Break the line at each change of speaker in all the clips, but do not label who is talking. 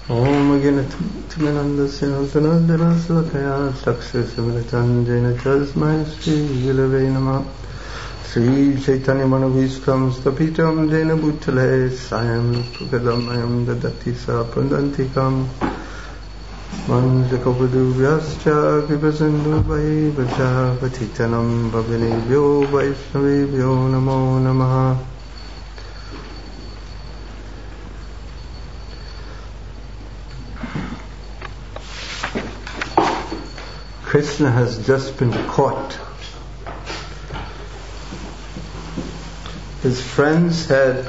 Om Agyanatimanandasyantanandanasalakaya Saksasamilatanjena Tasmai Sri Gilave Namah Sri Chaitanya Manavistam Stapitam Jena Bhutale Sayam Pukadamayam Dadati Sapandantikam Manjakavadu Vyascha Kripasindu Vai Vaja Patitanam Bhavinebhyo Vaishnavebhyo Namo Namaha. Krishna has just been caught. His friends had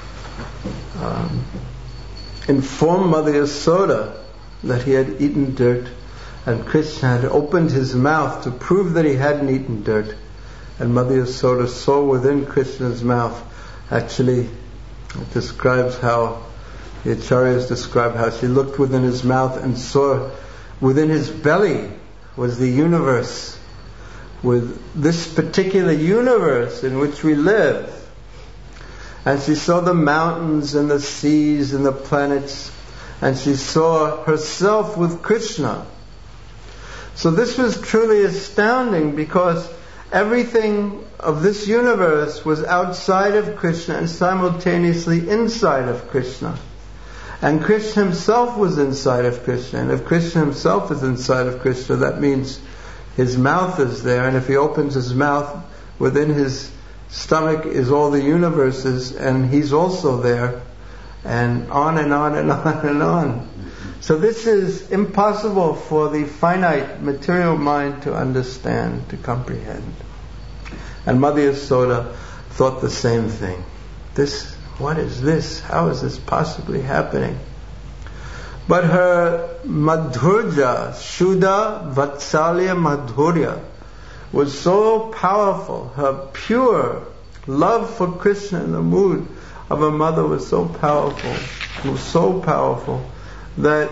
informed Mother Yasoda that he had eaten dirt, and Krishna had opened his mouth to prove that he hadn't eaten dirt. And Mother Yasoda saw within Krishna's mouth, actually it describes how, the Acharyas describe how she looked within his mouth and saw within his belly was the universe, with this particular universe in which we live. And she saw the mountains and the seas and the planets, and she saw herself with Krishna. So this was truly astounding, because everything of this universe was outside of Krishna and simultaneously inside of Krishna. And Krishna himself was inside of Krishna. And if Krishna himself is inside of Krishna, that means his mouth is there. And if he opens his mouth, within his stomach is all the universes, and he's also there. And on and on and on and on. So this is impossible for the finite material mind to understand, to comprehend. And Mother Yasoda thought the same thing. What is this? How is this possibly happening? But her madhurya, Shuddha Vatsalya Madhurya, was so powerful. Her pure love for Krishna in the mood of a mother was so powerful. It was so powerful that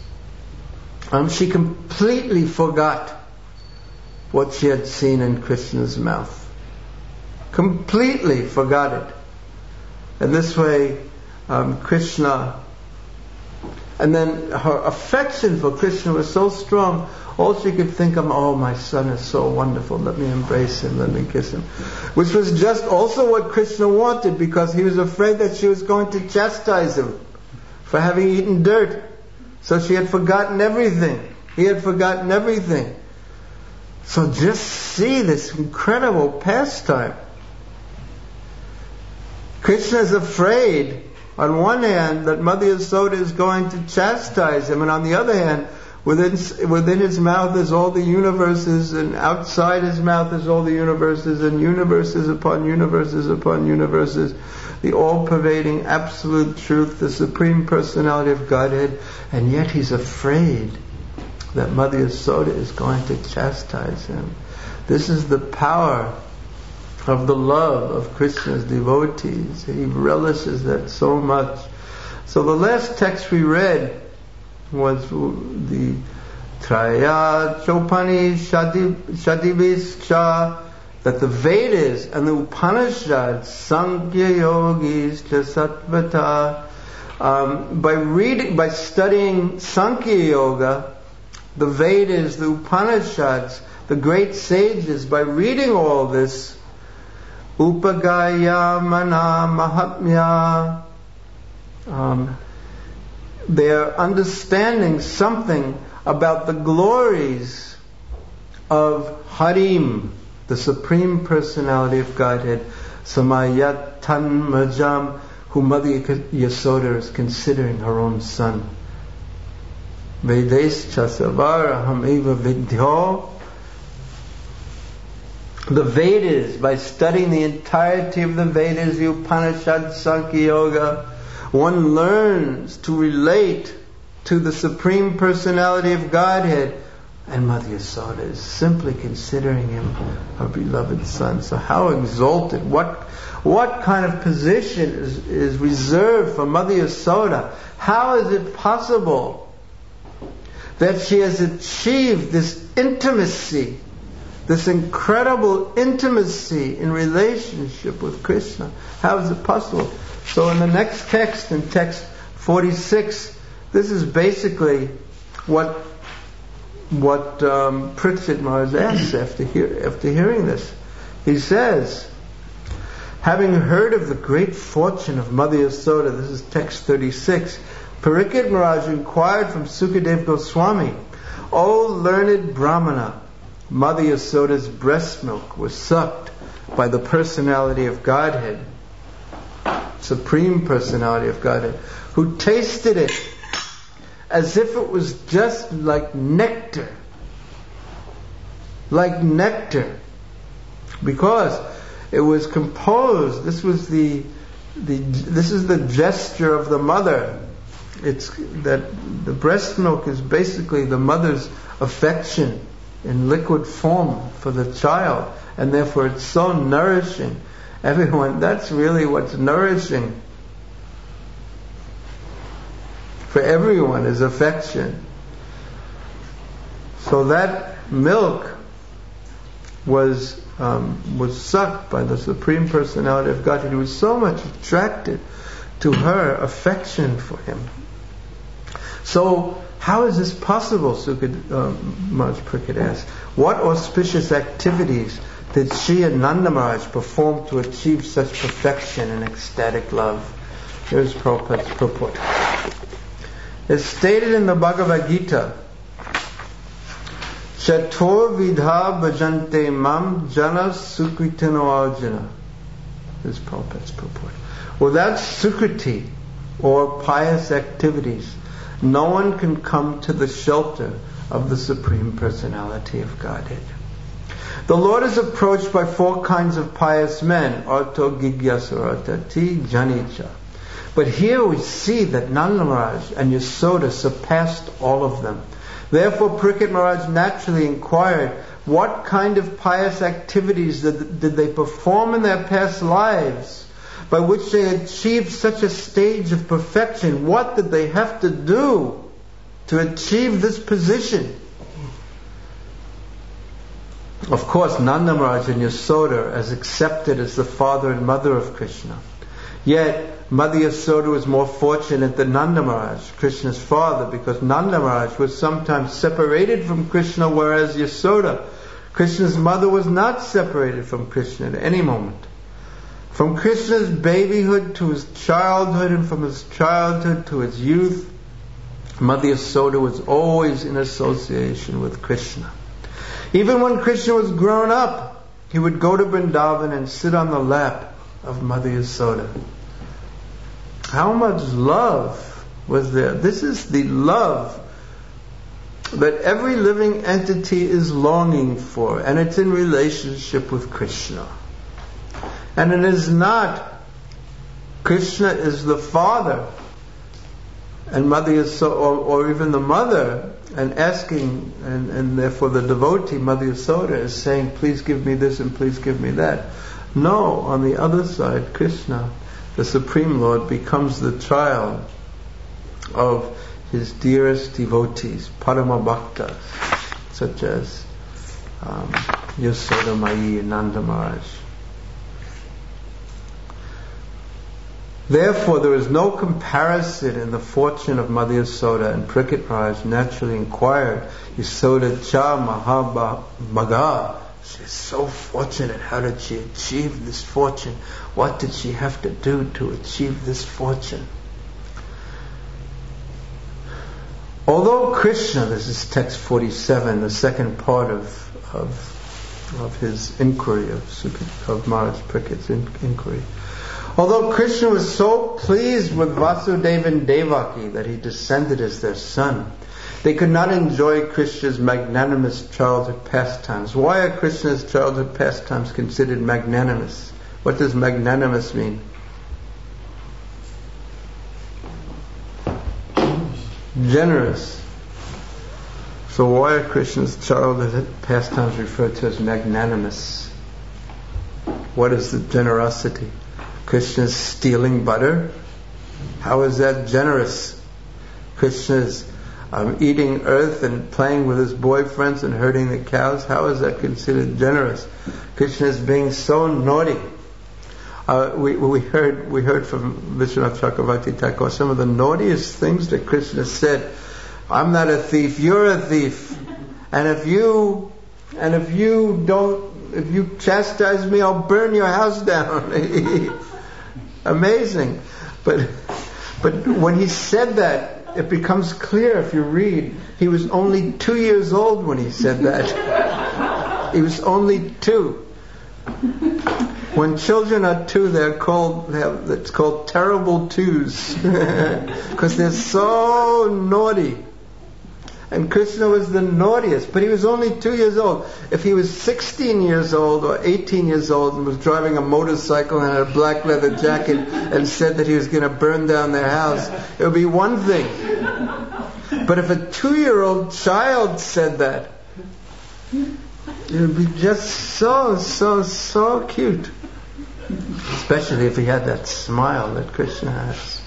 she completely forgot what she had seen in Krishna's mouth. Completely forgot it. And this way, Krishna, and then her affection for Krishna was so strong, all she could think of, oh, my son is so wonderful, let me embrace him, let me kiss him. Which was just also what Krishna wanted, because he was afraid that she was going to chastise him for having eaten dirt. So she had forgotten everything. He had forgotten everything. So just see this incredible pastime. Krishna is afraid, on one hand, that Mother Yasoda is going to chastise him, and on the other hand, within his mouth is all the universes, and outside his mouth is all the universes, and universes upon universes upon universes, the all-pervading absolute truth, the Supreme Personality of Godhead, and yet he's afraid that Mother Yasoda is going to chastise him. This is the power of the love of Krishna's devotees. He relishes that so much. So the last text we read was the Traya Chopani Shadibischa, that the Vedas and the Upanishads, Sankhya Yogis Satvata, by studying Sankhya Yoga, the Vedas, the Upanishads, the great sages, by reading all this, Upagaya Mana Mahatmya, they're understanding something about the glories of Harim, the Supreme Personality of Godhead, Samayat Tanmajam, who Mother Yasoda is considering her own son. Vedes Chasavar Hamiva Vidyo. The Vedas, by studying the entirety of the Vedas, the Upanishads, Sankhya Yoga, one learns to relate to the Supreme Personality of Godhead. And Mother Yasoda is simply considering him her beloved son. So how exalted, what kind of position is reserved for Mother Yasoda? How is it possible that she has achieved this intimacy, this incredible intimacy in relationship with Krishna? How is it possible? So in the next text, in text 46, this is basically what Parikshit Maharaj asks after hearing this. He says, having heard of the great fortune of Mother Yasoda, this is text 36, Parikshit Maharaj inquired from Sukadev Goswami, O learned Brahmana, Mother Yasoda's breast milk was sucked by the personality of Godhead, Supreme Personality of Godhead, who tasted it as if it was just like nectar. Like nectar. Because it was composed, this is the gesture of the mother. It's that the breast milk is basically the mother's affection in liquid form for the child, and therefore it's so nourishing. Everyone, that's really what's nourishing for everyone, is affection. So that milk was sucked by the Supreme Personality of Godhead. He was so much attracted to her affection for him. So how is this possible? Maharaj Parikshit asked. What auspicious activities did Sri Nanda Maharaj perform to achieve such perfection and ecstatic love? Here's Prabhupada's purport. It's stated in the Bhagavad Gita, Chatur vidha bhajante mam jana sukritino arjuna. This is Prabhupada's purport. Without sukriti or pious activities, no one can come to the shelter of the Supreme Personality of Godhead. The Lord is approached by 4 kinds of pious men, Arto Gigyasarati Janicha. But here we see that Nanda Maharaj and Yasoda surpassed all of them. Therefore Parikshit Maharaj naturally inquired, what kind of pious activities did they perform in their past lives by which they achieved such a stage of perfection? What did they have to do to achieve this position? Of course, Nanda Maharaj and Yasoda as accepted as the father and mother of Krishna. Yet, Mother Yasoda was more fortunate than Nanda Maharaj, Krishna's father, because Nanda Maharaj was sometimes separated from Krishna, whereas Yasoda, Krishna's mother, was not separated from Krishna at any moment. From Krishna's babyhood to his childhood, and from his childhood to his youth, Mother Yasoda was always in association with Krishna. Even when Krishna was grown up, he would go to Vrindavan and sit on the lap of Mother Yasoda. How much love was there? This is the love that every living entity is longing for, and it's in relationship with Krishna. And it is not, Krishna is the father, and Mother Yasoda, or even the mother, and asking, and therefore the devotee, Mother Yasoda, is saying, please give me this and please give me that. No, on the other side, Krishna, the Supreme Lord, becomes the child of his dearest devotees, Parama Bhaktas, such as Yasoda Mai and Nanda Maharaj. Therefore, there is no comparison in the fortune of Mother Yasoda, and Parikshit Maharaj naturally inquired, Yasoda cha mahabhaga. She is so fortunate. How did she achieve this fortune? What did she have to do to achieve this fortune? Although Krishna, this is text 47, the second part of his inquiry, of Maharaj Parikshit's inquiry. Although Krishna was so pleased with Vasudeva and Devaki that he descended as their son, they could not enjoy Krishna's magnanimous childhood pastimes. Why are Krishna's childhood pastimes considered magnanimous? What does magnanimous mean? Generous. So why are Krishna's childhood pastimes referred to as magnanimous? What is the generosity? Krishna's stealing butter? How is that generous? Krishna's eating earth and playing with his boyfriends and herding the cows? How is that considered generous? Krishna is being so naughty. We heard from Vishwanath Chakravarti Thakur some of the naughtiest things that Krishna said. I'm not a thief, you're a thief. And if you chastise me, I'll burn your house down. Amazing. But when he said that, it becomes clear if you read, he was only 2 years old when he said that. He was only 2. When children are 2, it's called terrible twos. Because they're so naughty. And Krishna was the naughtiest, but he was only 2 years old. If he was 16 years old or 18 years old and was driving a motorcycle and had a black leather jacket and said that he was going to burn down their house, it would be one thing. But if a 2-year-old child said that, it would be just so cute. Especially if he had that smile that Krishna has.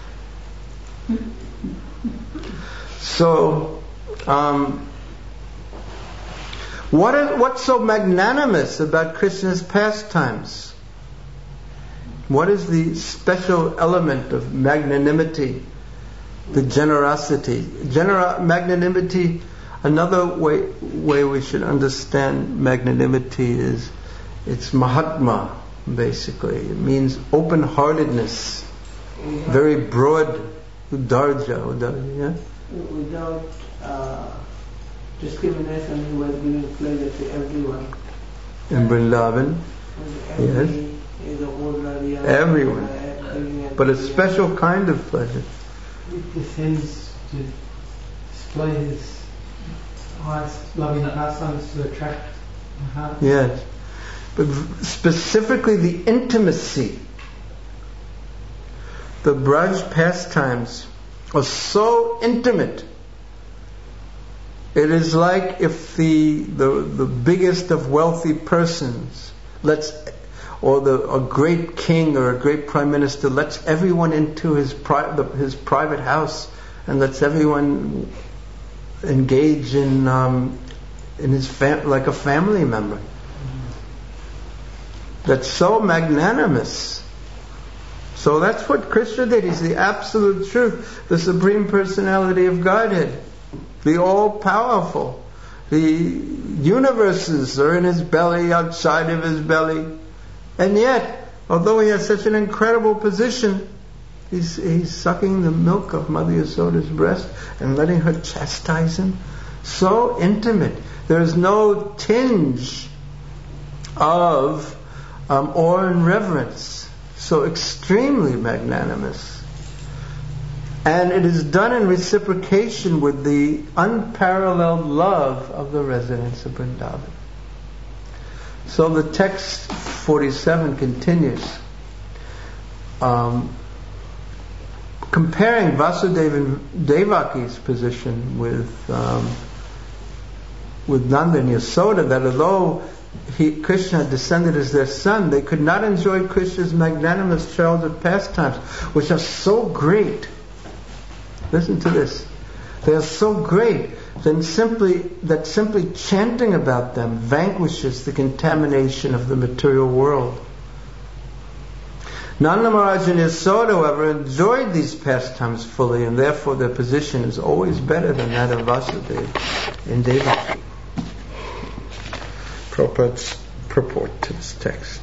So, what's so magnanimous about Krishna's pastimes? What is the special element of magnanimity? The generosity. Magnanimity, another way we should understand magnanimity is it's Mahatma, basically. It means open-heartedness, very broad, udarja, yeah?
Without discrimination, he was giving pleasure to everyone.
In Vrindavan, yes. Everyone. But a special kind of pleasure.
It descends to display his highest loving pastimes to attract the heart.
Yes. But specifically the intimacy. The Braj pastimes are so intimate. It is like if the biggest of wealthy persons or a great king or a great prime minister lets everyone into his private house and lets everyone engage in his like a family member. That's so magnanimous. So that's what Krishna did. He's the absolute truth, the Supreme Personality of Godhead, the all-powerful. The universes are in his belly, outside of his belly. And yet, although he has such an incredible position, he's sucking the milk of Mother Yasoda's breast and letting her chastise him. So intimate. There is no tinge of awe and reverence. So extremely magnanimous. And it is done in reciprocation with the unparalleled love of the residents of Vrindavan. So the text 47 continues, comparing Vasudeva and Devaki's position with Nanda and Yasoda, that although Krishna descended as their son, they could not enjoy Krishna's magnanimous childhood pastimes, which are so great. Listen to this. They are so great that simply chanting about them vanquishes the contamination of the material world. Nanda Maharaj and Yasoda, however, enjoyed these pastimes fully, and therefore their position is always better than that of Vasudeva and Devaki. Prabhupada's purport to this text.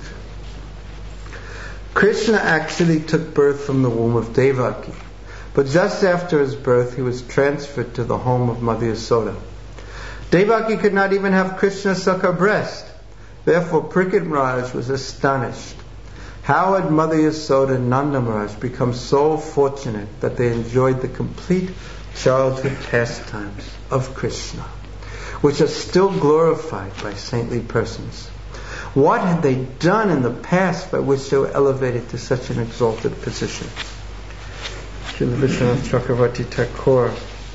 Krishna actually took birth from the womb of Devaki, but just after his birth he was transferred to the home of Mother Yasoda. Devaki could not even have Krishna suck her breast. Therefore Parikshit Maharaj was astonished. How had Mother Yasoda and Nanda Maharaj become so fortunate that they enjoyed the complete childhood pastimes of Krishna, which are still glorified by saintly persons? What had they done in the past by which they were elevated to such an exalted position? Srila Vishwanath Chakravarti Thakur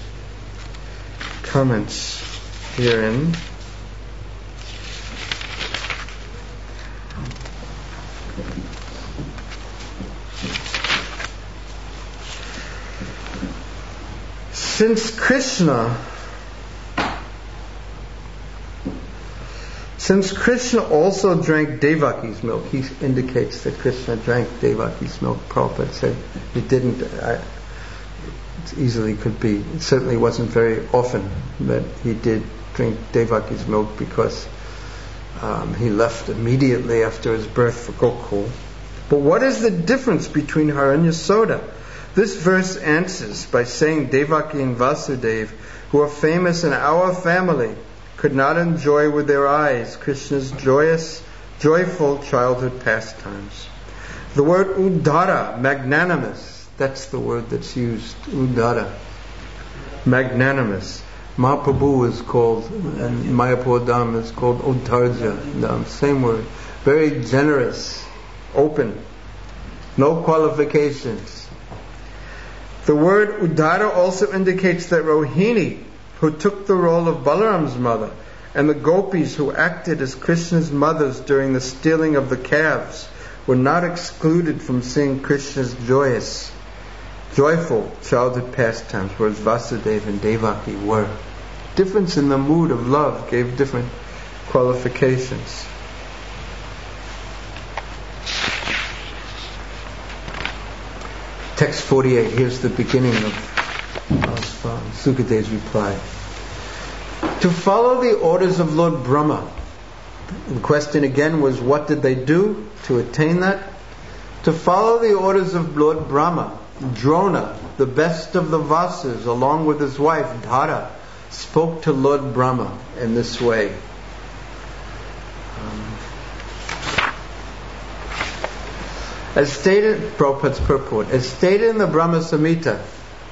comments herein. Since Since Krishna also drank Devaki's milk, he indicates that Krishna drank Devaki's milk. Prabhupada said he didn't. It easily could be. It certainly wasn't very often that he did drink Devaki's milk, because he left immediately after his birth for Gokul. But what is the difference between her and Yasoda? This verse answers by saying Devaki and Vasudev, who are famous in our family, could not enjoy with their eyes Krishna's joyful childhood pastimes. The word udara, magnanimous, that's the word that's used, udara, magnanimous. Mahaprabhu is called, and Mayapur Dham is called Udarja Dham, same word. Very generous, open, no qualifications. The word Udara also indicates that Rohini, who took the role of Balaram's mother, and the gopis who acted as Krishna's mothers during the stealing of the calves, were not excluded from seeing Krishna's joyful childhood pastimes, whereas Vasudeva and Devaki were. Difference in the mood of love gave different qualifications. Text 48, here's the beginning of Sukadev's reply. To follow the orders of Lord Brahma. The question again was, what did they do to attain that? To follow the orders of Lord Brahma, Drona, the best of the Vasas, along with his wife Dhara, spoke to Lord Brahma in this way. As stated, Prabhupada's purport, as stated in the Brahma Samhita,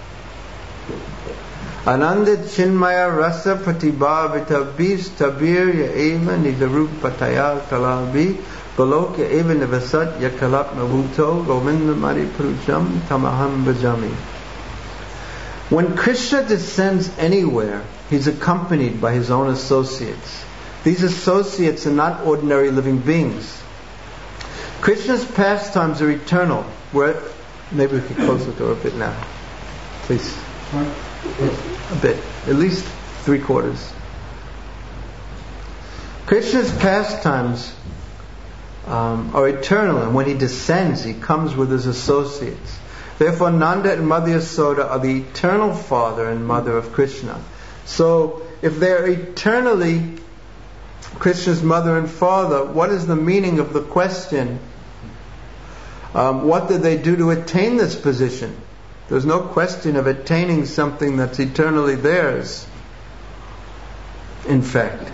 Ananda Chinmaya Rasa Pratibhavita Bis Tabir Yaeva Nidarup Pataya Kalabi Balok Yaeva Nivasat Yakalap Navuto Govinda Mari Purujam Tamaham Bhajami. When Krishna descends anywhere, he's accompanied by his own associates. These associates are not ordinary living beings. Krishna's pastimes are eternal. Maybe we could close the door a bit now. Please. A bit. At least 3/4. Krishna's pastimes are eternal, and when he descends, he comes with his associates. Therefore, Nanda and Mother Yasoda are the eternal father and mother of Krishna. So, if they're eternally Krishna's mother and father, what is the meaning of the question, what did they do to attain this position? There's no question of attaining something that's eternally theirs, in fact.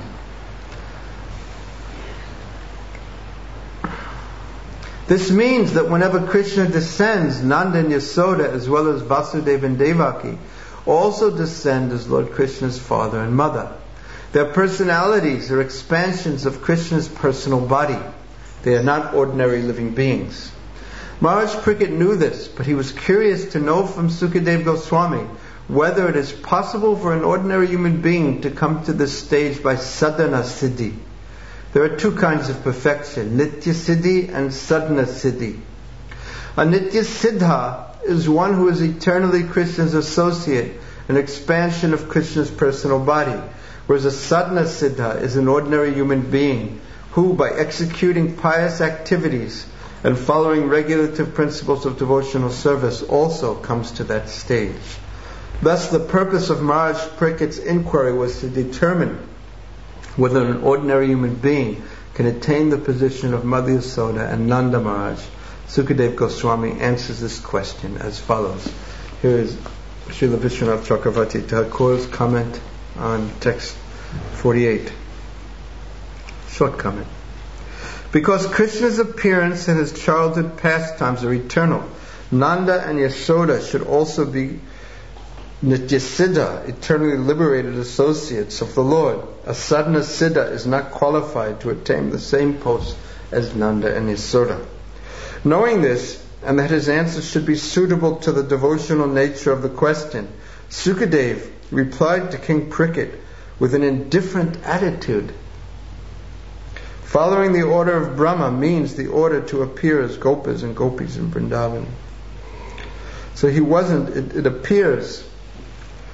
This means that whenever Krishna descends, Nanda and Yasoda, as well as Vasudeva and Devaki, also descend as Lord Krishna's father and mother. Their personalities are expansions of Krishna's personal body. They are not ordinary living beings. Maharaj Parikshit knew this, but he was curious to know from Sukadeva Goswami whether it is possible for an ordinary human being to come to this stage by sadhana siddhi. There are two kinds of perfection, nitya siddhi and sadhana siddhi. A nitya siddha is one who is eternally Krishna's associate, an expansion of Krishna's personal body. Whereas a sadhana siddha is an ordinary human being who, by executing pious activities and following regulative principles of devotional service, also comes to that stage. Thus, the purpose of Maharaj Parikshit's inquiry was to determine whether an ordinary human being can attain the position of Mother Yasoda and Nanda Maharaj. Sukadeva Goswami answers this question as follows. Here is Srila Vishwanath Chakravarti Thakur's comment on text 48. Short comment. Because Krishna's appearance and his childhood pastimes are eternal, Nanda and Yasoda should also be Nityasiddha, eternally liberated associates of the Lord. A sadhana siddha is not qualified to attain the same post as Nanda and Yasoda. Knowing this, and that his answer should be suitable to the devotional nature of the question, Sukadeva replied to King Parikshit with an indifferent attitude. Following the order of Brahma means the order to appear as gopas and gopis in Vrindavan. So he wasn't, it appears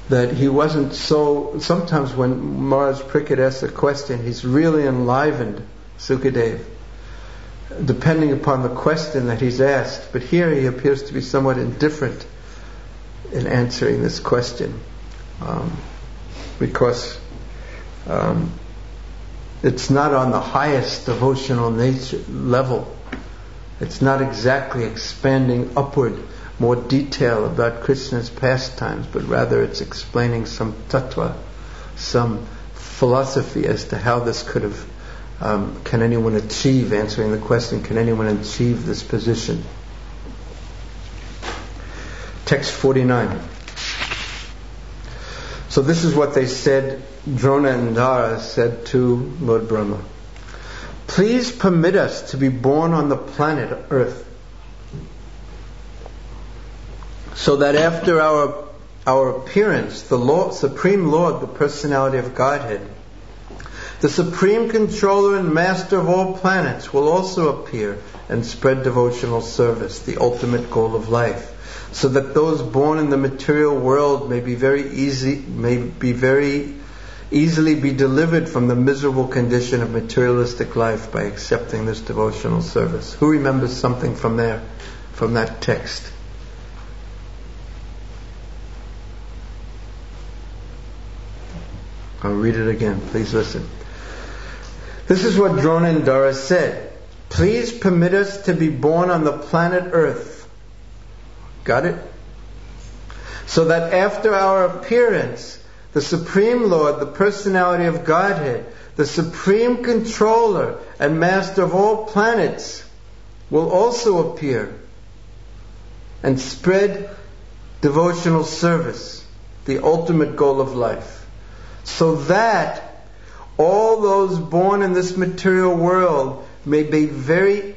that he wasn't so... Sometimes when Maharaj Parikshit asks a question, he's really enlivened, Sukadev, depending upon the question that he's asked. But here he appears to be somewhat indifferent in answering this question, because it's not on the highest devotional nature level. It's not exactly expanding upward more detail about Krishna's pastimes, but rather it's explaining some tattva, some philosophy as to how this could have, can anyone achieve, answering the question, can anyone achieve this position? Text 49. So this is what they said, Drona and Dara said to Lord Brahma. Please permit us to be born on the planet Earth, so that after our appearance, the Lord, Supreme Lord, the Personality of Godhead, the Supreme Controller and Master of all planets, will also appear and spread devotional service, the ultimate goal of life, so that those born in the material world may very easily be delivered from the miserable condition of materialistic life by accepting this devotional service. Who remembers something from there, from that text? I'll read it again. Please listen. This is what Drona and Dara said. Please permit us to be born on the planet Earth. Got it? So that after our appearance, the Supreme Lord, the Personality of Godhead, the Supreme Controller and Master of all planets, will also appear and spread devotional service, the ultimate goal of life. So that all those born in this material world may be very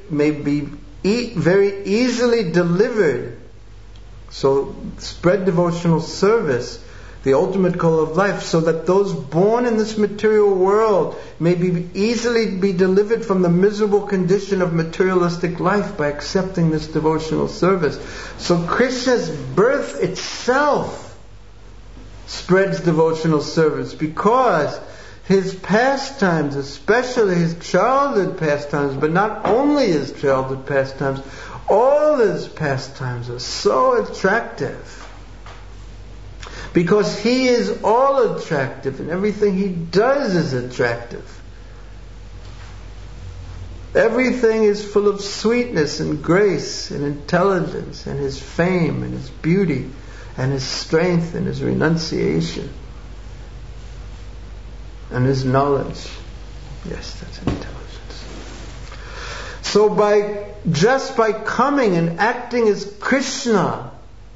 easily delivered. So spread devotional service, the ultimate goal of life, so that those born in this material world may easily be delivered from the miserable condition of materialistic life by accepting this devotional service. So Krishna's birth itself spreads devotional service, because his pastimes, especially his childhood pastimes, but not only his childhood pastimes, all his pastimes are so attractive. Because he is all attractive and everything he does is attractive. Everything is full of sweetness and grace and intelligence, and his fame and his beauty and his strength and his renunciation and his knowledge. Yes, that's intelligence. So just by coming and acting as Krishna,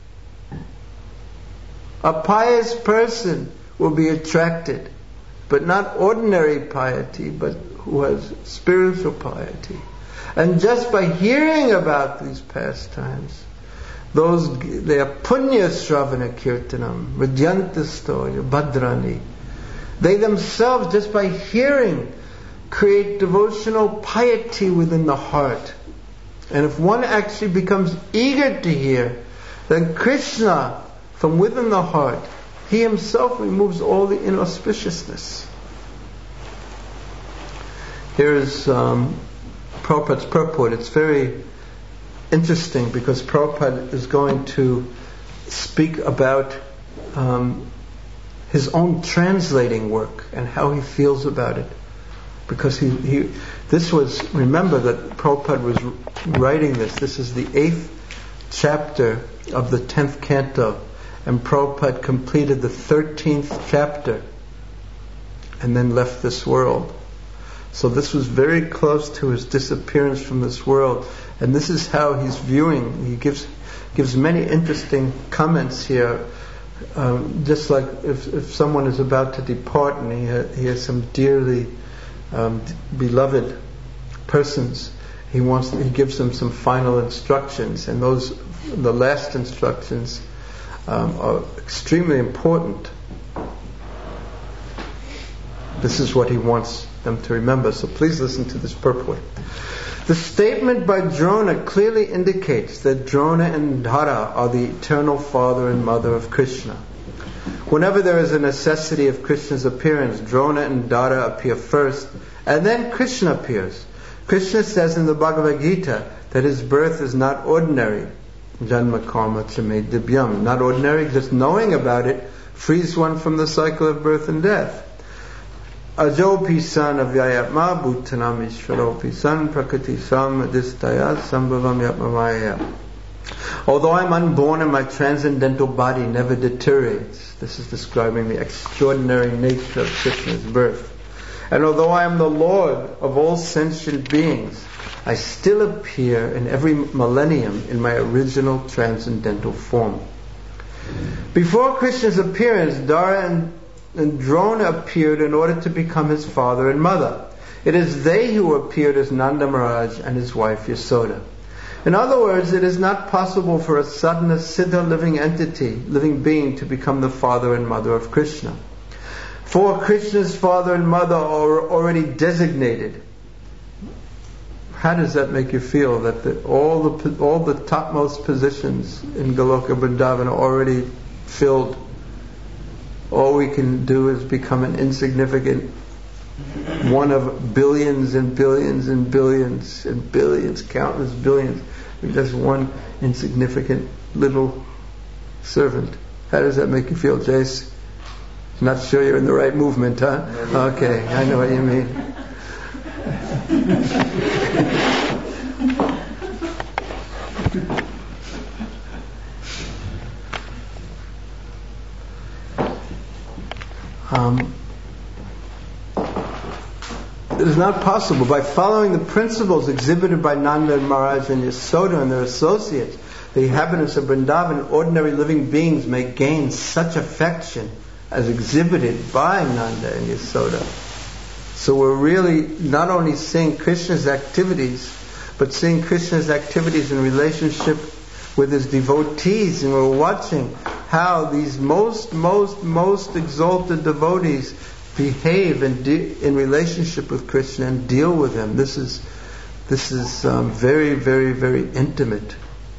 a pious person will be attracted, but not ordinary piety, but who has spiritual piety. And just by hearing about these pastimes, they are punya shravana kirtanam, radyantastoya, bhadrani. They themselves, just by hearing, create devotional piety within the heart. And if one actually becomes eager to hear, then Krishna, from within the heart, he himself removes all the inauspiciousness. Here is Prabhupada's purport. It's very interesting, because Prabhupada is going to speak about his own translating work and how he feels about it. Because remember that Prabhupada was writing this. This is the 8th chapter of the 10th canto, and Prabhupada completed the 13th chapter and then left this world. So this was very close to his disappearance from this world. And this is how he's viewing. He gives many interesting comments here. Just like if someone is about to depart and he has some dearly beloved persons, he gives them some final instructions, and the last instructions are extremely important. This is what he wants them to remember. So please listen to this purport. The statement by Drona clearly indicates that Drona and Dara are the eternal father and mother of Krishna. Whenever there is a necessity of Krishna's appearance, Drona and Dara appear first, and then Krishna appears. Krishna says in the Bhagavad Gita that his birth is not ordinary. Janma karma chame dibyam. Not ordinary, just knowing about it frees one from the cycle of birth and death. Ajopi san avyayatma bhutanam ishvaropi san prakriti samadistaya sambhavam yatmamaya. Although I'm unborn and my transcendental body never deteriorates, this is describing the extraordinary nature of Krishna's birth. And although I am the Lord of all sentient beings, I still appear in every millennium in my original transcendental form. Before Krishna's appearance, Dara and Drona appeared in order to become his father and mother. It is they who appeared as Nanda Maharaj and his wife Yasoda. In other words, it is not possible for a sadhana siddha living being to become the father and mother of Krishna. For Krishna's father and mother are already designated. How does that make you feel? That all the topmost positions in Goloka Vrindavan are already filled. All we can do is become an insignificant one of billions and billions and billions and billions, countless billions. We're just one insignificant little servant. How does that make you feel, Jace? Not sure you're in the right movement, huh? Okay, I know what you mean. It is not possible. By following the principles exhibited by Nanda and Maharaj and Yasoda and their associates, the inhabitants of Vrindavan, ordinary living beings, may gain such affection as exhibited by Nanda and Yasoda. So we're really not only seeing Krishna's activities, but seeing Krishna's activities in relationship with his devotees, and we're watching how these most exalted devotees behave in relationship with Krishna and deal with him. This is very, very, very intimate.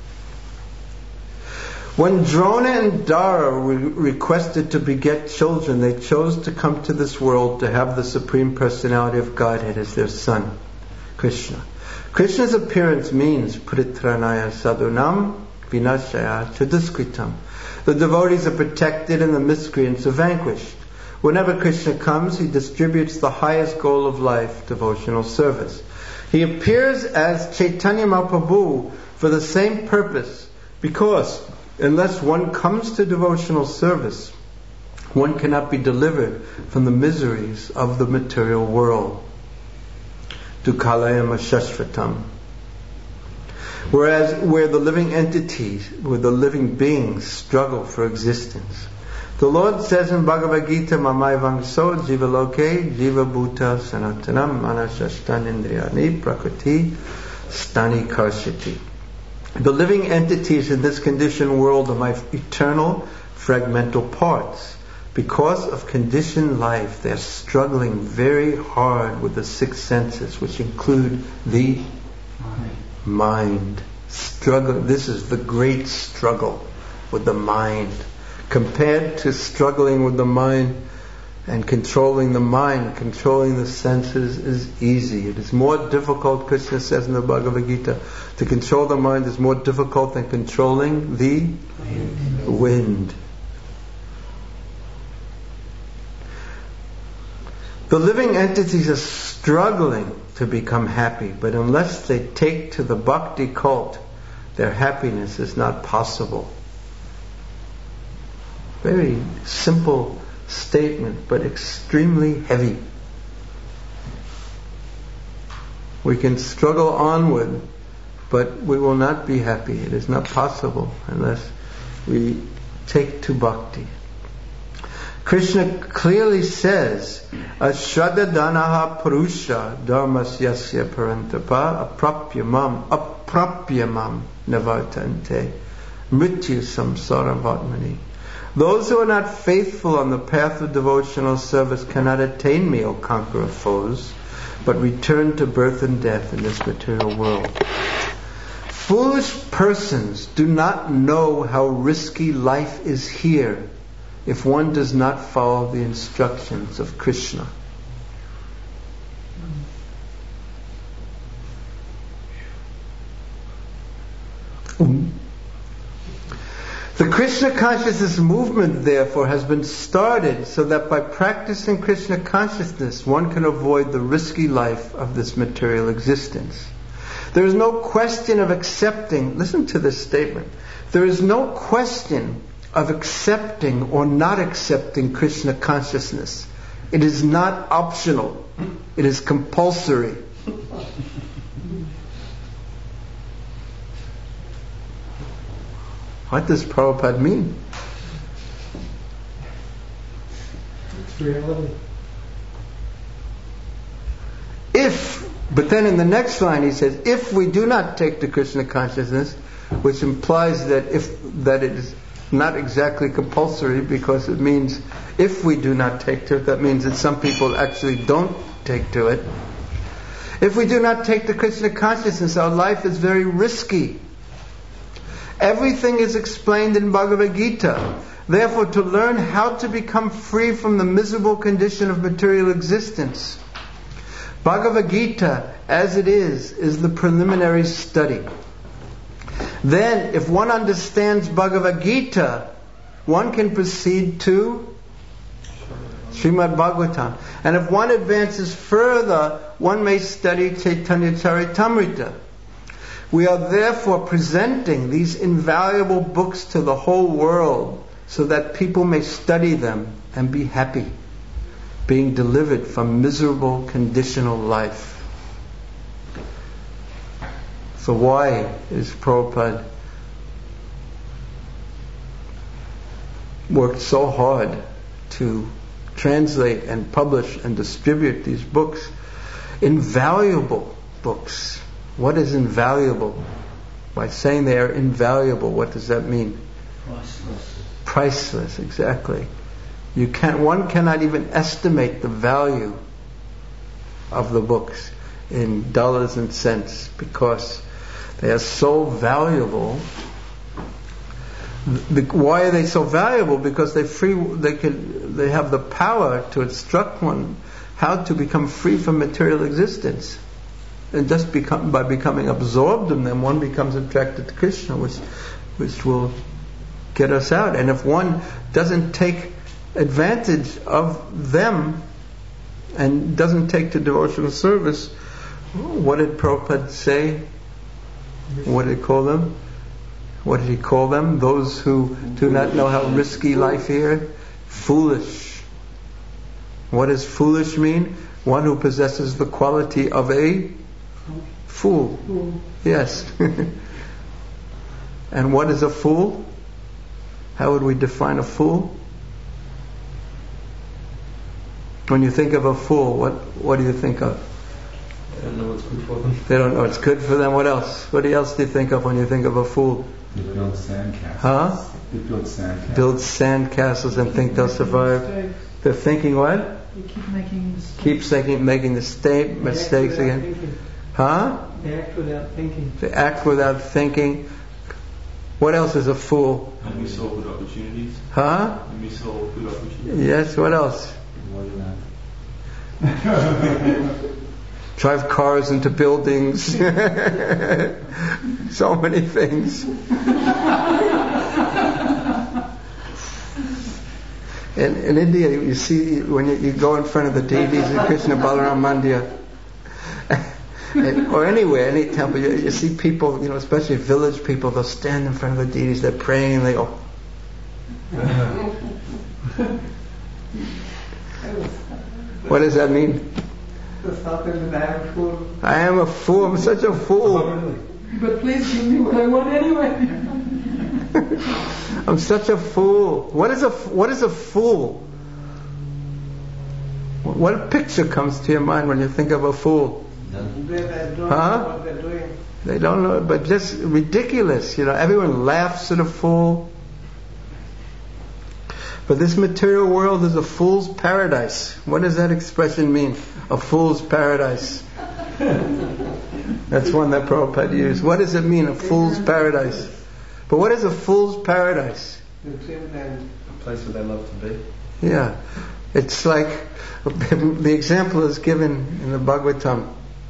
When Drona and Dara were requested to beget children, they chose to come to this world to have the Supreme Personality of Godhead as their son, Krishna. Krishna's appearance means Pritranaya Sadhunam Vinashaya Chaduskritam. The devotees are protected and the miscreants are vanquished. Whenever Krishna comes, he distributes the highest goal of life, devotional service. He appears as Chaitanya Mahaprabhu for the same purpose, because unless one comes to devotional service, one cannot be delivered from the miseries of the material world. Dukhalayam Shashvatam. Whereas where the living entities, where the living beings struggle for existence. The Lord says in Bhagavad Gita, Mamai Vangso Jiva Loke Jiva Bhuta Sanatanam Manashashtan Indriyani Prakriti Stani Karshiti. The living entities in this conditioned world are my eternal fragmental parts. Because of conditioned life, they're struggling very hard with the six senses, which include the mind. Struggle. This is the great struggle with the mind. Compared to struggling with the mind and controlling the mind, controlling the senses is easy. It is more difficult, Krishna says in the Bhagavad Gita, to control the mind is more difficult than controlling the wind. The living entities are struggling to become happy, but unless they take to the bhakti cult, their happiness is not possible. Very simple statement, but extremely heavy. We can struggle onward, but we will not be happy. It is not possible unless we take to bhakti. Krishna clearly says, Ashraddha danaha purusha dharmasyasya parantapa aprapyamam navartante mrityu samsara vatmani. Those who are not faithful on the path of devotional service cannot attain me, O conqueror of foes, but return to birth and death in this material world. Foolish persons do not know how risky life is here if one does not follow the instructions of Krishna. The Krishna consciousness movement, therefore, has been started so that by practicing Krishna consciousness, one can avoid the risky life of this material existence. There is no question of accepting, listen to this statement, there is no question of accepting or not accepting Krishna consciousness. It is not optional. It is compulsory. What does Prabhupada mean?
It's reality.
But then in the next line he says, if we do not take to Krishna consciousness, which implies that it is not exactly compulsory, because it means if we do not take to it, that means that some people actually don't take to it. If we do not take to Krishna consciousness, our life is very risky. Everything is explained in Bhagavad Gita. Therefore, to learn how to become free from the miserable condition of material existence, Bhagavad Gita, as it is the preliminary study. Then, if one understands Bhagavad Gita, one can proceed to Srimad Bhagavatam. And if one advances further, one may study Chaitanya Charitamrita. We are therefore presenting these invaluable books to the whole world so that people may study them and be happy, being delivered from miserable conditional life. So why is Prabhupada worked so hard to translate and publish and distribute these books? Invaluable books. What is invaluable? By saying they are invaluable, what does that mean?
Priceless.
Priceless, exactly. One cannot even estimate the value of the books in dollars and cents, because they are so valuable. Why are they so valuable? Because they have the power to instruct one how to become free from material existence. And just by becoming absorbed in them, one becomes attracted to Krishna, which will get us out. And if one doesn't take advantage of them and doesn't take to devotional service, what did Prabhupada say? What did he call them? What did he call them? Those who do not know how risky life here? Foolish. What does foolish mean? One who possesses the quality of a fool. Yes. And what is a fool? How would we define a fool? When you think of a fool, what do you think of?
They don't know what's good for them.
They don't know what's good for them. What else? What else do you think of when you think of a fool?
They build sandcastles.
Huh?
They build sandcastles.
Build sandcastles and think they'll survive. They're thinking what?
You keep making mistakes.
Keep making the mistakes again.
Thinking.
Huh?
They act without thinking.
They act without thinking. What else is a fool?
And we saw good opportunities.
Huh?
And we saw good opportunities.
Yes, what else?
More than that.
Drive cars into buildings. So many things. In India, you see, when you go in front of the deities in Krishna Balaram Mandir, or anywhere, any temple, you see people, especially village people, they'll stand in front of the deities, they're praying, and they go. What does that mean? I am a fool. I'm such a fool.
But please give me what I want anyway.
I'm such a fool. What is a fool? What picture comes to your mind when you think of a fool?
They don't know
Huh?
what they're doing.
They don't know, but just ridiculous. Everyone laughs at a fool. But this material world is a fool's paradise. What does that expression mean? A fool's paradise. That's one that Prabhupada used. What does it mean, a fool's paradise? But what is a fool's paradise?
The dreamland.
A place where they love to be.
Yeah. It's like, the example is given in the Bhagavatam,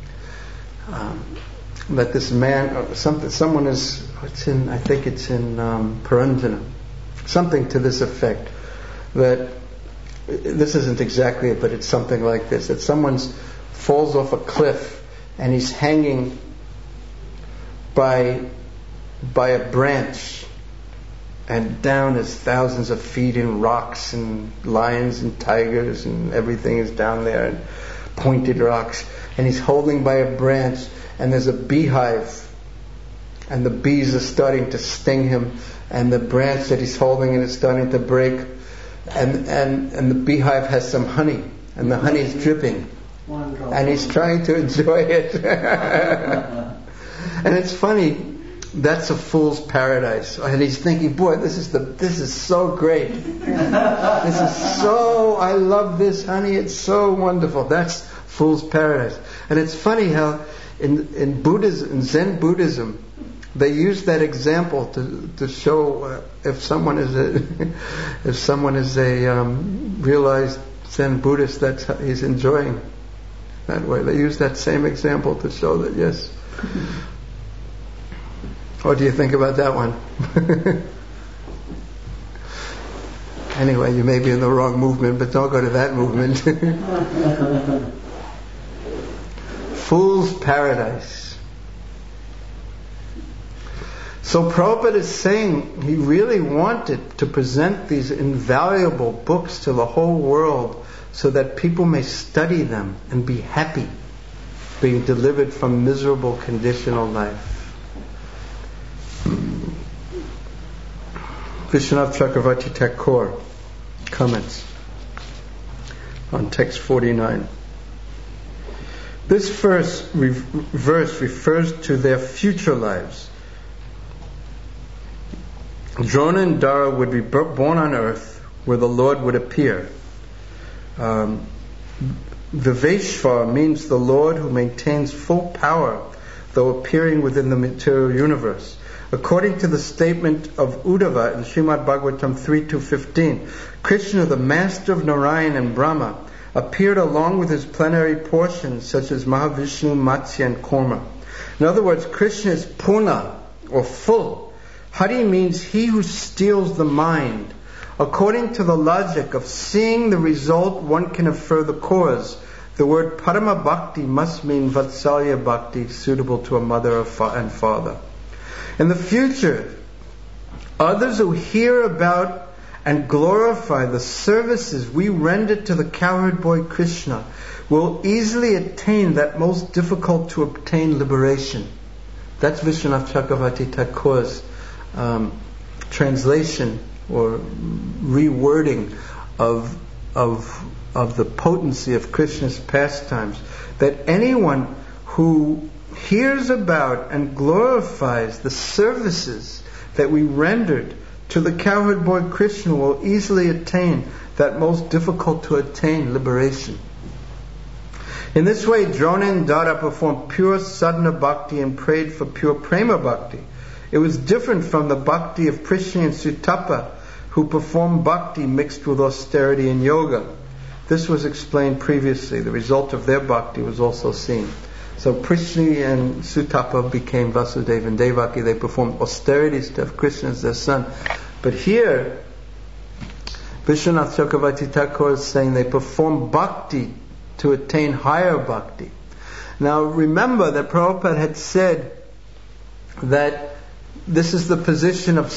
that this man, someone is, I think it's in Paranjana, something to this effect, that this isn't exactly it, but it's something like this, that someone falls off a cliff and he's hanging by a branch, and down is thousands of feet in rocks and lions and tigers and everything is down there, and pointed rocks, and he's holding by a branch, and there's a beehive, and the bees are starting to sting him, and the branch that he's holding is starting to break, and the beehive has some honey, and the honey is dripping, and he's trying to enjoy it. And it's funny, that's a fool's paradise, and he's thinking, boy, this is so great. I love this honey, it's so wonderful. That's fool's paradise. And it's funny how in Buddhism, in Zen Buddhism, they use that example to show if someone is a realized Zen Buddhist, that's how he's enjoying that way. They use that same example to show that, yes. What do you think about that one? Anyway, you may be in the wrong movement, but don't go to that movement. Fool's paradise. So Prabhupada is saying he really wanted to present these invaluable books to the whole world so that people may study them and be happy, being delivered from miserable conditional life. Vishwanath Chakravarti Thakur comments on text 49. This verse refers to their future lives. Drona and Dara would be born on earth where the Lord would appear. Viveshwar means the Lord who maintains full power though appearing within the material universe. According to the statement of Uddhava in Srimad Bhagavatam 3.2.15, Krishna, the master of Narayan and Brahma, appeared along with his plenary portions such as Mahavishnu, Matsya and Kurma. In other words, Krishna is Purna, or full. Hari means he who steals the mind. According to the logic of seeing the result, one can infer the cause. The word Parama Bhakti must mean Vatsalya Bhakti, suitable to a mother and father. In the future, others who hear about and glorify the services we render to the cowherd boy Krishna will easily attain that most difficult to obtain liberation. That's Vishwanath Chakravarti Thakur's translation or rewording of the potency of Krishna's pastimes. That anyone who hears about and glorifies the services that we rendered to the cowherd boy Krishna will easily attain that most difficult to attain liberation. In this way, Drona and Dara performed pure sadhana bhakti and prayed for pure prema bhakti. It was different from the bhakti of Prishni and Sutapa, who performed bhakti mixed with austerity and yoga. This was explained previously. The result of their bhakti was also seen. So Prishni and Sutapa became Vasudeva and Devaki. They performed austerities to have Krishna as their son. But here, Vishwanath Chakravarti Thakur is saying they performed bhakti to attain higher bhakti. Now remember that Prabhupada had said that this is the position of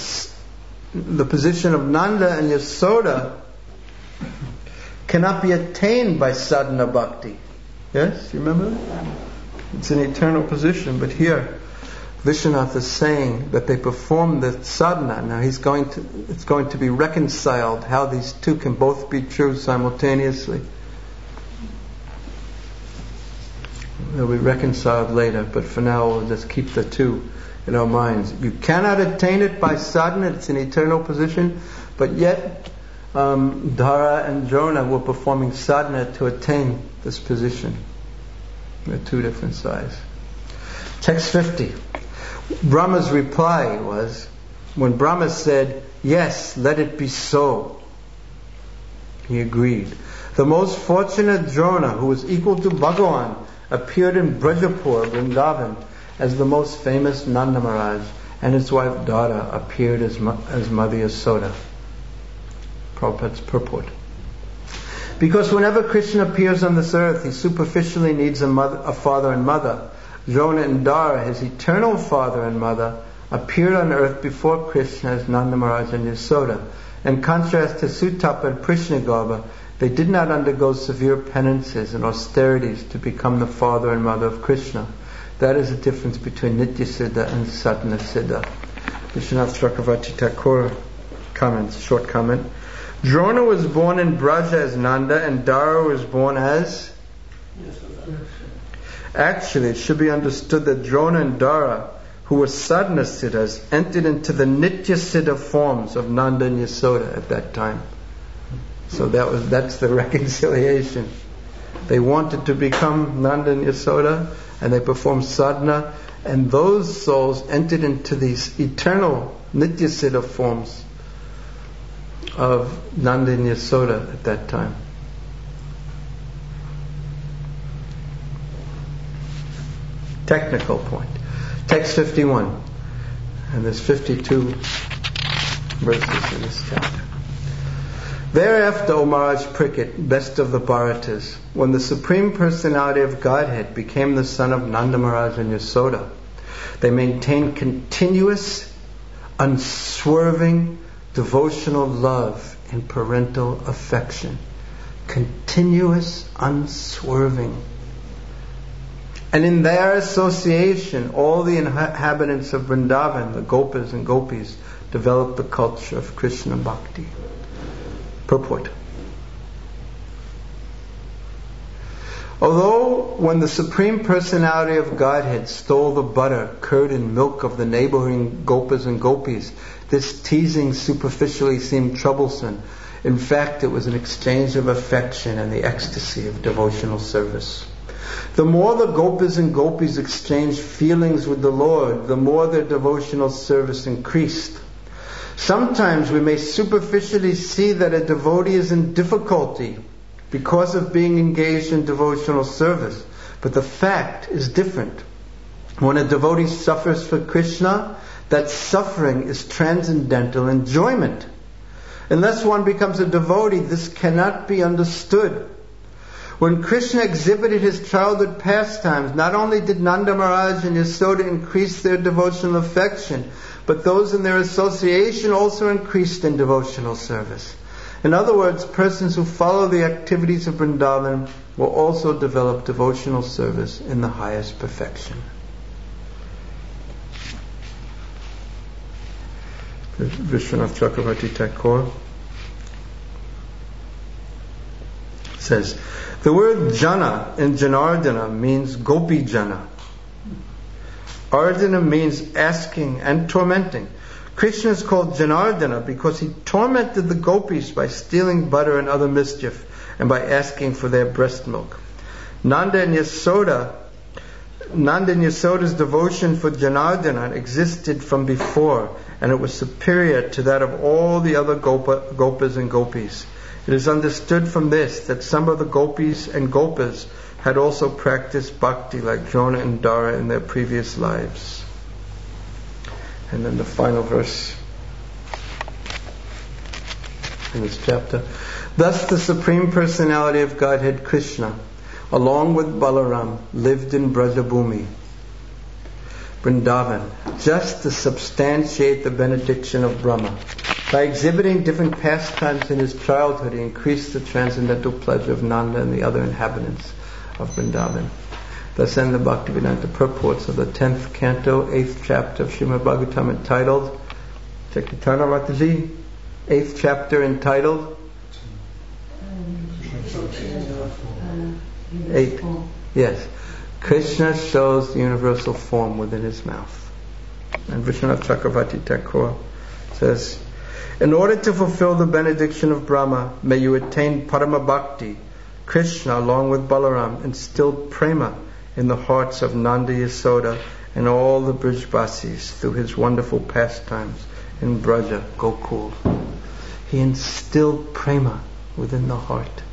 Nanda and Yasoda cannot be attained by sadhana bhakti. Yes, you remember that? It's an eternal position, but here Vishwanath is saying that they perform the sadhana. Now it's going to be reconciled how these two can both be true simultaneously. They'll be reconciled later, but for now we'll just keep the two in our minds. You cannot attain it by sadhana, it's an eternal position, but yet Dara and Drona were performing sadhana to attain this position. They're two different sides. Text 50. Brahma's reply was, when Brahma said, yes, let it be so, He agreed. The most fortunate Drona, who was equal to Bhagavan, appeared in Brajapur, Vrindavan, as the most famous Nanda Maharaj, and his wife Dara appeared as Mother Yasoda. Prabhupada's purport. Because whenever Krishna appears on this earth, he superficially needs a father and mother. Drona and Dara, his eternal father and mother, appeared on earth before Krishna as Nanda Maharaj and Yasoda. In contrast to Sutapa and Prishnagarbha, they did not undergo severe penances and austerities to become the father and mother of Krishna. That is the difference between Nitya Siddha and Sadhana Siddha. Vishwanath Chakravarti Thakur comments, short comment. Drona was born in Braja as Nanda and Dara was born as? Actually, it should be understood that Drona and Dara, who were Sadhana Siddhas, entered into the Nitya Siddha forms of Nanda and Yasoda at that time. So that's the reconciliation. They wanted to become Nanda and Yasoda, and they performed sadhana, and those souls entered into these eternal Nitya Siddha forms of Nanda and Yasoda at that time. Technical point. Text 51. And there's 52 verses in this chapter. Thereafter, O Maharaj Parikshit, best of the Bharatas, when the Supreme Personality of Godhead became the son of Nanda Maharaj and Yasoda, they maintained continuous, unswerving, devotional love and parental affection. Continuous, unswerving. And in their association, all the inhabitants of Vrindavan, the Gopas and Gopis, developed the culture of Krishna Bhakti. Purport. Although when the Supreme Personality of Godhead stole the butter, curd and milk of the neighboring Gopas and Gopis, this teasing superficially seemed troublesome. In fact, it was an exchange of affection and the ecstasy of devotional service. The more the Gopas and Gopis exchanged feelings with the Lord, the more their devotional service increased. Sometimes we may superficially see that a devotee is in difficulty because of being engaged in devotional service, but the fact is different. When a devotee suffers for Krishna, that suffering is transcendental enjoyment. Unless one becomes a devotee, this cannot be understood. When Krishna exhibited his childhood pastimes, not only did Nanda Maharaj and Yasoda increase their devotional affection, but those in their association also increased in devotional service. In other words, persons who follow the activities of Vrindavan will also develop devotional service in the highest perfection. Vishwanath Chakravarti Thakur says, the word Jana in Janardana means Gopi Jana. Ardana means asking and tormenting. Krishna is called Janardana because he tormented the gopis by stealing butter and other mischief and by asking for their breast milk. Nanda and Yasoda's devotion for Janardana existed from before, and it was superior to that of all the other gopas and gopis. It is understood from this that some of the gopis and gopas had also practiced bhakti like Drona and Dara in their previous lives. And then the final verse in this chapter. Thus the Supreme Personality of Godhead Krishna, along with Balaram, lived in Brajabhumi, Vrindavan, just to substantiate the benediction of Brahma. By exhibiting different pastimes in his childhood, he increased the transcendental pleasure of Nanda and the other inhabitants of Vrindavan. Thus end the Bhaktivedanta purports of the 10th canto, 8th chapter of Srimad Bhagavatam entitled, Chaitanya Mataji, 8th chapter entitled 8. Yes. Krishna shows the universal form within his mouth. And Vishwanath Chakravarti Thakur says, in order to fulfill the benediction of Brahma, may you attain Parama Bhakti. Krishna, along with Balaram, instilled prema in the hearts of Nanda, Yasoda, and all the Brijvasis through his wonderful pastimes in Braja, Gokul. He instilled prema within the heart.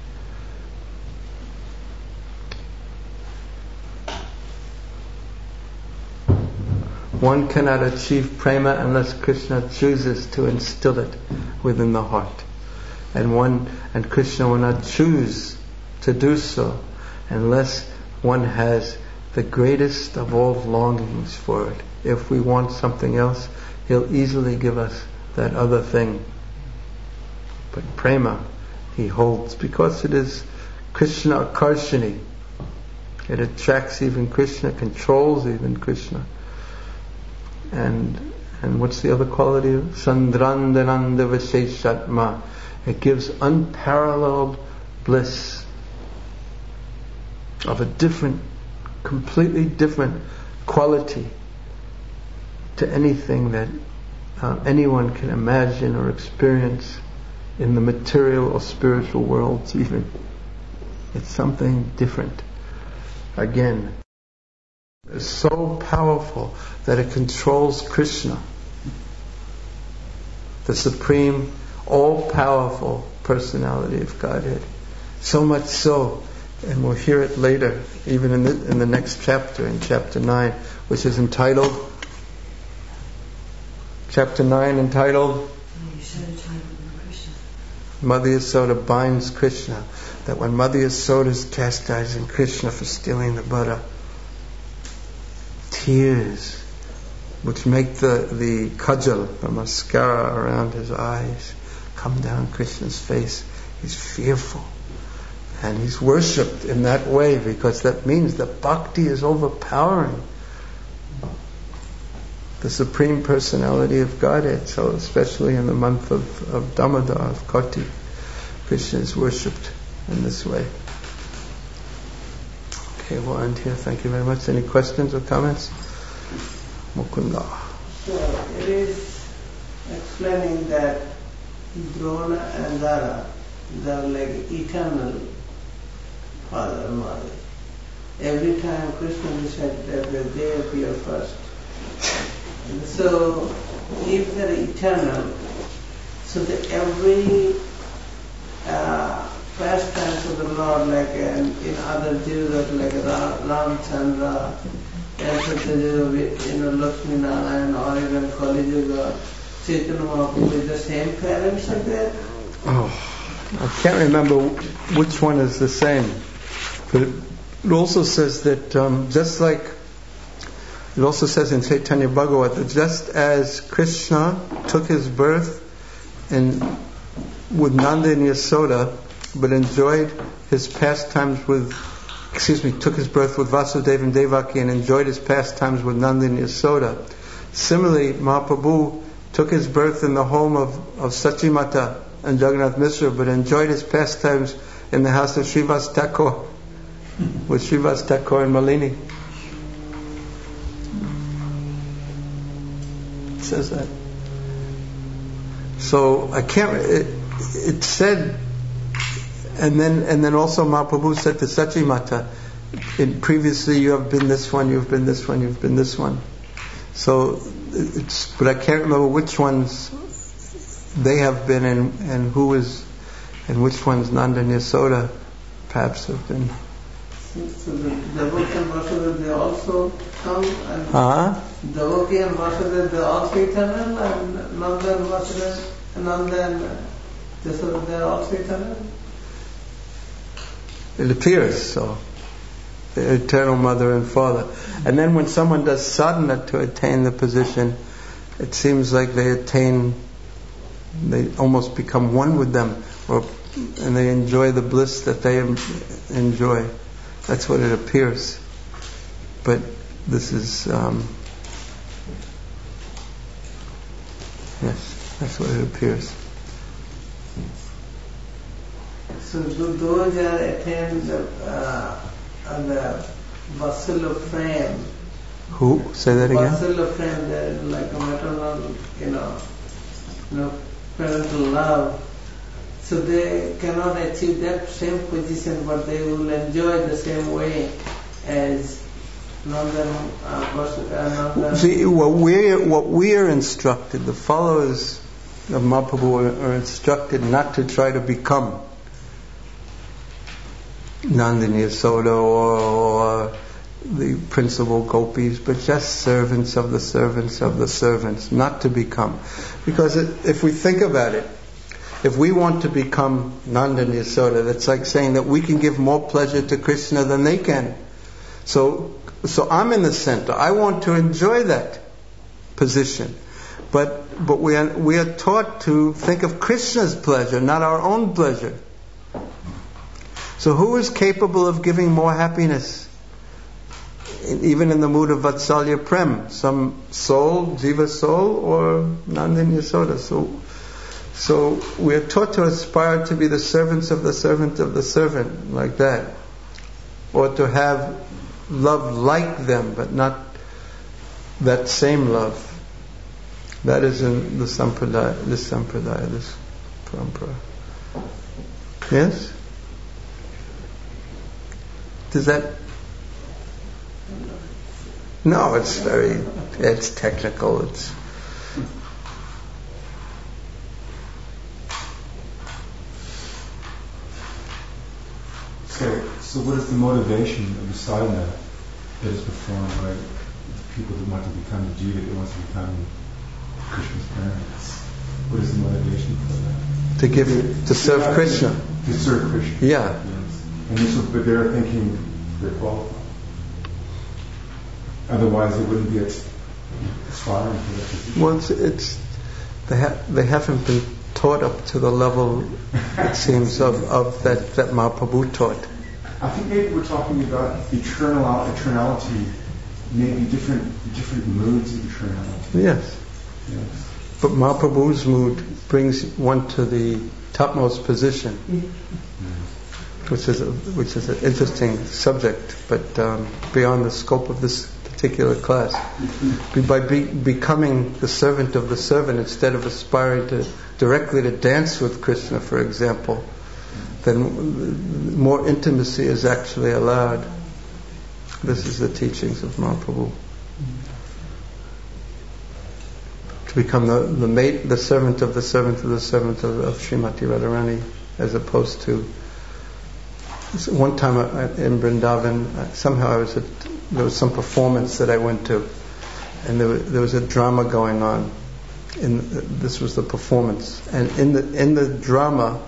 One cannot achieve prema unless Krishna chooses to instill it within the heart. And Krishna will not choose to do so unless one has the greatest of all longings for it. If we want something else, He'll easily give us that other thing. But prema, He holds, because it is Krishna Akarshani. It attracts even Krishna, controls even Krishna. And what's the other quality? Sandrandananda Visheshatma. It gives unparalleled bliss of a different, completely different quality to anything that anyone can imagine or experience in the material or spiritual worlds even. It's something different. Again, it's so powerful that it controls Krishna, the supreme, all-powerful personality of Godhead. So much so, and we'll hear it later, even in the next chapter, in chapter 9, which is entitled, chapter 9 entitled, Mother Yasoda binds Krishna. That when Mother Yasoda is chastising Krishna for stealing the butter, tears, which make the kajal, the mascara around his eyes, come down Krishna's face. He's fearful. And he's worshipped in that way, because that means that bhakti is overpowering the Supreme Personality of Godhead. So especially in the month of Damodar, of Kartik, Krishna is worshipped in this way. Okay, we'll end here. Thank you very much. Any questions or comments? Mukunda.
So it is explaining that Drona and Dara, they are like eternal father and mother. Every time Krishna decided that they appear first. And so if they are eternal, so that every pastimes of the Lord, like in other Jews, like Ramchandra, and Lakshmi Narayan, or even Kali Yuga, Chaitanya Mahaprabhu, with the same parents are there?
Oh, I can't remember which one is the same. But it also says that just like, it also says in Chaitanya Bhagavat that just as Krishna took his birth with Nanda and Yasoda, but enjoyed his pastimes took his birth with Vasudeva and Devaki and enjoyed his pastimes with Nanda and Yasoda. Similarly, Mahaprabhu took his birth in the home of Sachimata and Jagannath Mishra, but enjoyed his pastimes in the house of Srivas Thakur, with Srivas Thakur and Malini. It says that. So I can't. It said, and then also Mahaprabhu said to Sachimata, previously you have been this one, you've been this one, you've been this one. So but I can't remember which ones they have been and who is, and which ones Nanda and Yasoda perhaps have been.
So the Devaki and Vasudeva, they also come, and Devaki and Vasudeva, they are also eternal, and Nanda and Vasudeva, and Nanda and Yasoda, they are also eternal?
It appears so. The eternal mother and father. And then when someone does sadhana to attain the position, it seems like they almost become one with them, and they enjoy the bliss that they enjoy. That's what it appears. But this is, yes, that's what it appears.
So those are attained the Vasula frame.
Who? Say that again?
Vasula frame, they're like a maternal, parental love. So they cannot achieve that same position, but they will enjoy the same way as Nanda.
See, what we are instructed, the followers of Mahaprabhu are instructed not to try to become Nandini Yasoda or the principal gopis, but just servants of the servants of the servants, not to become. Because if we think about it, if we want to become Nandini Yasoda, that's like saying that we can give more pleasure to Krishna than they can. So I'm in the center. I want to enjoy that position. But we are taught to think of Krishna's pleasure, not our own pleasure. So who is capable of giving more happiness? Even in the mood of Vatsalya Prem, some soul, Jiva soul, or Nandini Yasoda. So we are taught to aspire to be the servants of the servant of the servant, like that. Or to have love like them, but not that same love. That is in the sampradaya, this parampara. Yes? Does that... No, it's technical.
So what is the motivation of the sadhana that is performed by people that want to become a jiva, that wants to become Krishna's parents? What is the motivation for that?
To serve Krishna.
To serve Krishna.
Yeah.
Yes. But they're thinking they're qualified. Otherwise, they wouldn't be aspiring for that position.
Well, they haven't been taught up to the level, it seems, of that Mahaprabhu taught.
I think maybe we're talking about eternality, maybe different moods of eternality.
Yes. But Mahaprabhu's mood brings one to the topmost position, which is an interesting subject, but beyond the scope of this particular class. By becoming the servant of the servant instead of aspiring directly to dance with Krishna, for example, then more intimacy is actually allowed. This is the teachings of Mahaprabhu. To become the servant of the servant of the servant of Srimati Radharani, as opposed to... One time in Vrindavan, somehow there was some performance that I went to, and there was a drama going on. This was the performance, and in the drama,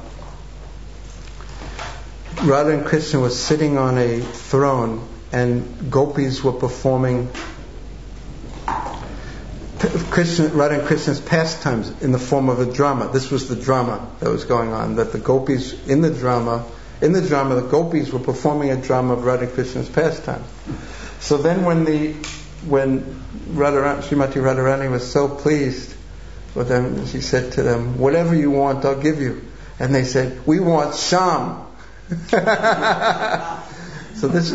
Radha and Krishna was sitting on a throne, and gopis were performing Radha and Krishna's pastimes in the form of a drama. This was the drama that was going on. That the gopis in the drama, the gopis were performing a drama of Radha and Krishna's pastime. So then, when Srimati Radharani was so pleased with them, she said to them, "Whatever you want, I'll give you." And they said, "We want Sham." So this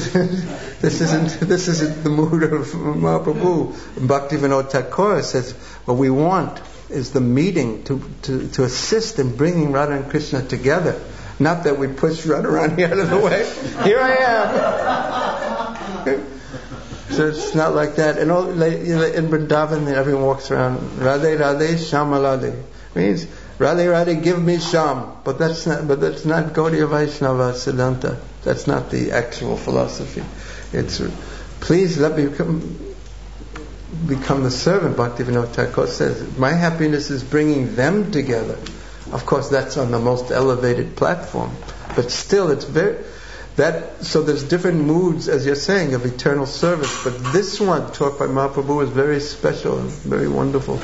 isn't the mood of Mahaprabhu. Bhaktivinoda Thakur says, what we want is the meeting to assist in bringing Radha and Krishna together. Not that we push Radharani out of the way. Here I am. So it's not like that. And in Vrindavan, everyone walks around, Radhe Radhe Shama Radhe. Means Radhe Radhe, give me Sham. But that's not Gaudiya Vaishnava Siddhanta. That's not the actual philosophy. It's please let me become the servant. Bhaktivinoda Thakur says, my happiness is bringing them together. Of course, that's on the most elevated platform, but still, it's so there's different moods, as you're saying, of eternal service. But this one, taught by Mahaprabhu, is very special and very wonderful.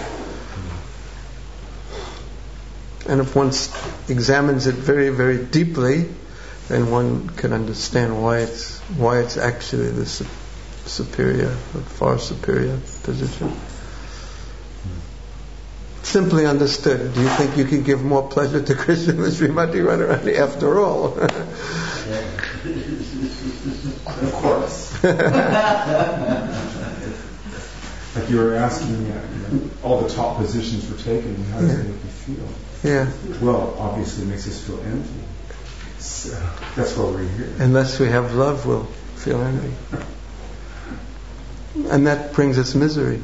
And if one examines it very, very deeply, then one can understand why it's actually the far superior position. Simply understood. Do you think you can give more pleasure to Krishna than Srimati Radharani after all?
Of course. Like you were asking, all the top positions were taken, how does it make you feel?
Yeah.
Well, obviously it makes us feel envy. So that's why we're here.
Unless we have love, we'll feel envy. And that brings us misery.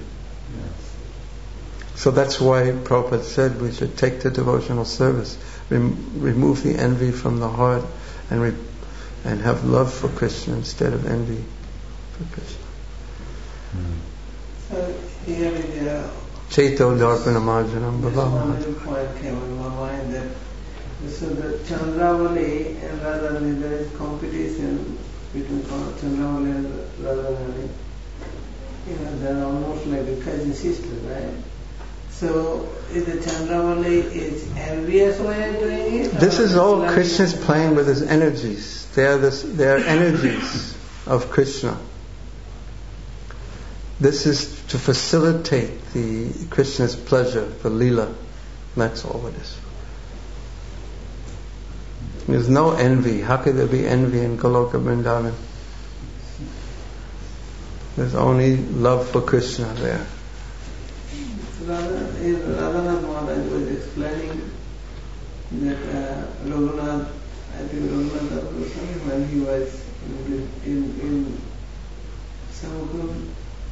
So that's why Prabhupada said we should take to devotional service, remove the envy from the heart, and and have love for Krishna instead of envy for Krishna.
So here is
Chaito Darpana Marjanam
this
Bhava.
one little point came in my mind that so the Chandravali and Radharani, there is competition between Chandravali and Radharani. They're almost like a cousin sister, right? So is the Chandravali is envious way of doing it?
This is all Krishna's playing with his energies. They are energies of Krishna. This is to facilitate the Krishna's pleasure, the Leela. That's all it is. There's no envy. How could there be envy in Goloka Vrindavan? There's only love for Krishna there.
Radhanath Maharaj was explaining that Raghunath, I think Raghunath Goswami, when he was in Samukund,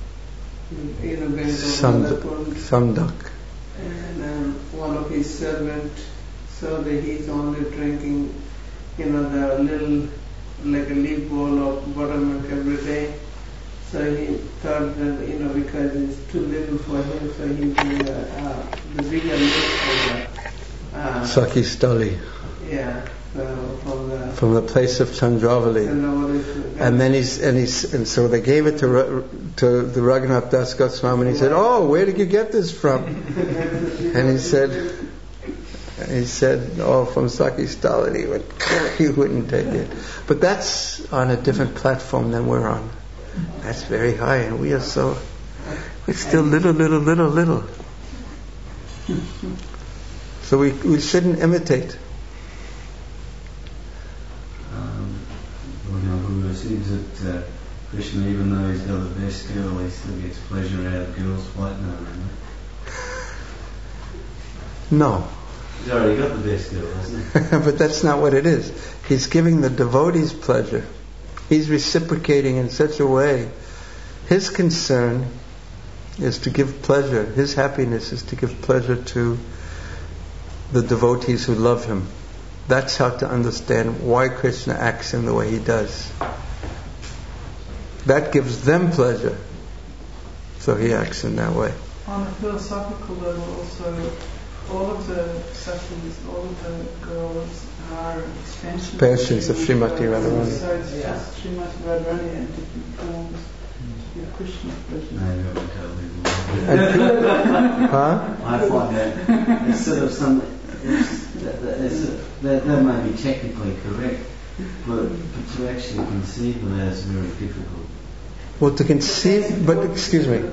Samdak.
And one of his servants saw that he's only drinking, the little, like a leaf bowl of buttermilk every day. So he thought that, because it's too little for him, so he bring the bigger milk from
Saki Stali.
Yeah,
from the place of Chandravali. And so they gave it to the Raghunath Das Goswami, and he said, "Oh, where did you get this from?" And he said, "Oh, from Saki Stali." He wouldn't take it. But that's on a different platform than we're on. That's very high, and we're still little. So we shouldn't imitate.
It seems that Krishna, even though he's got the best girl, he still gets pleasure out of girls fighting over him.
No.
He's already got the best girl, hasn't he?
But that's not what it is. He's giving the devotees pleasure. He's reciprocating in such a way. His concern is to give pleasure. His happiness is to give pleasure to the devotees who love him. That's how to understand why Krishna acts in the way he does. That gives them pleasure. So he acts in that way.
On a philosophical level also, all of the sakhis, all of the girls are expansions
of Srimati Radharani.
So it's just Srimati Radharani in different forms to give Krishna pleasure.
I find that it's sort of something that may be technically correct, but to actually conceive of that is very difficult.
Well, to conceive, but excuse me,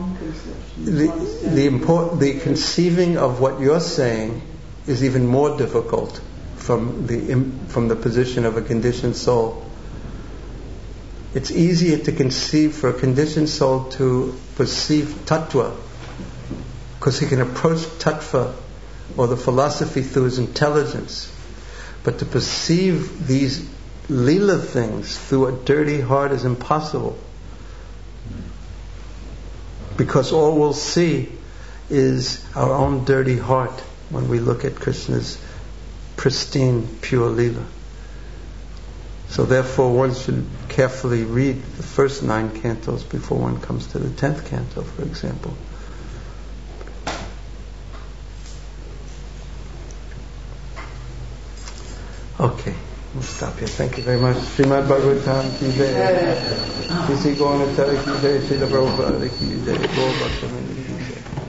the conceiving of what you're saying is even more difficult from the position of a conditioned soul. It's easier to conceive for a conditioned soul to perceive tattva, because he can approach tattva or the philosophy through his intelligence. But to perceive these lila things through a dirty heart is impossible. Because all we'll see is our own dirty heart when we look at Krishna's pristine, pure lila. So therefore one should carefully read the first 9 cantos before one comes to the 10th canto, for example. Okay, we'll stop here. Thank you very much. Srimad Bhagavatam ki jai. Kisi ko na tari ki jai. Srila Prabhupada ki jai. Gaur Bhakta Vrinda ki jai.